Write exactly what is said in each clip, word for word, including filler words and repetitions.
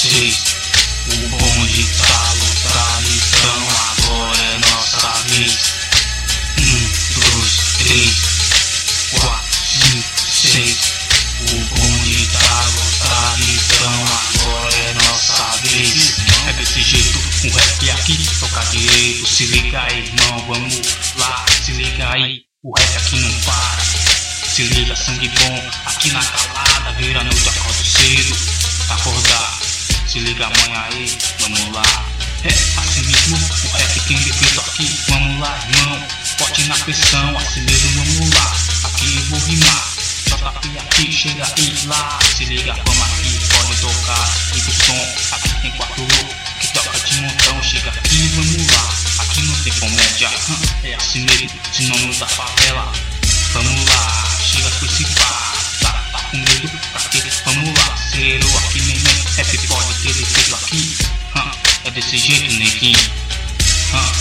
seis. O bonde tá lotado, então agora é nossa vez. Um, dois, três, quatro, cinco, seis. O bonde tá lotado, então agora é nossa vez. É desse jeito, o rap aqui toca direito. Se liga aí, irmão, vamos lá. Se liga aí, o rap aqui não para. Se liga, sangue bom, aqui na calada. Vira noite, acordo cedo, acordar. Se liga amanhã aí, vamos lá. É assim mesmo, o rap tem defeito aqui. Vamos lá, irmão, forte na pressão. Assim mesmo, vamos lá, aqui eu vou rimar. J P aqui, chega aí lá. Se liga, vamos aqui, pode tocar. Liga o som, aqui tem quatro loucos que toca de montão. Chega aqui, vamos lá, aqui não tem comédia. É assim mesmo, sinônimo da favela. Vamos lá, chega com esse pá. Tá, tá com medo, pra quê? Vamos lá, zerou aqui, neném. Rap pode ter defeito aqui. Hum, é desse jeito, neguinho. Hum.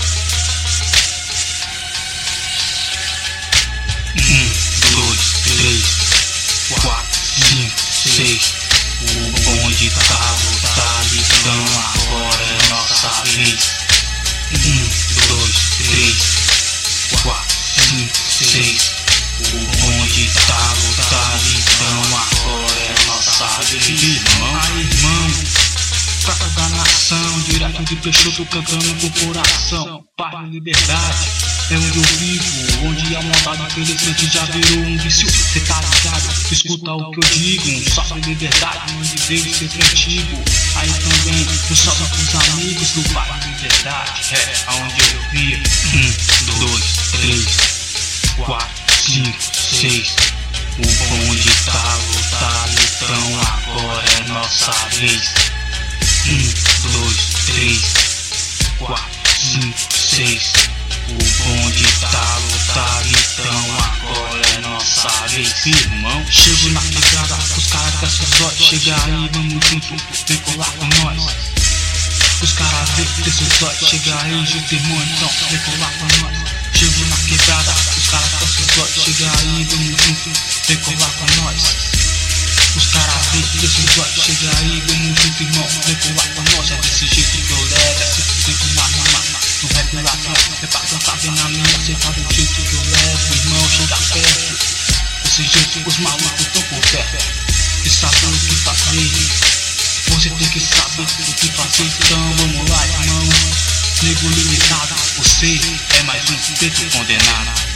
Um, dois, três, quatro, cinco, seis. O bonde tá lotado, então agora é nossa vez. Um, dois, três, quatro, cinco, seis. O bonde tá lotado, então agora é nossa vez. Irmão, aí, irmão, pra toda a nação, direto de Peixoto cantando com o coração. Paz e liberdade é onde eu vivo, onde a maldade infelizmente já virou um vício. Cê tá ligado? Escuta o que eu digo, um salve de liberdade, onde Deus sempre antigo. Aí também um salve pros amigos do bairro Liberdade, é aonde eu vivo. Um, dois, três, quatro, cinco, seis. O bonde tá lotado, então agora é nossa vez. Um, dois, três, quatro, cinco, seis. O bonde tá lotado, então agora é nossa vez. Irmão, chego na pegada, os caras com esses olhos. Chega aí, vamos junto, vem colar com nós. Os caras vê desses olhos. Chega aí, junto, irmão, então vem colar com nós. Chego na quebrada, os caras com esses olhos. Chega aí, vamos junto, vem colar com nós. Os caras vê desses olhos. Chega aí, vamos junto, irmão, vem colar com nós. É desse jeito que eu levo, é sempre tempo na rima. No rap latão, é pra cantar bem na minha. Cê sabe o jeito que eu levo, irmão, chega perto. Desse jeito os malucos tão por perto. E sabe o que fazer, você tem que saber o que fazer. Então vamos lá, irmão. Nego limitado, você é mais um preto condenado.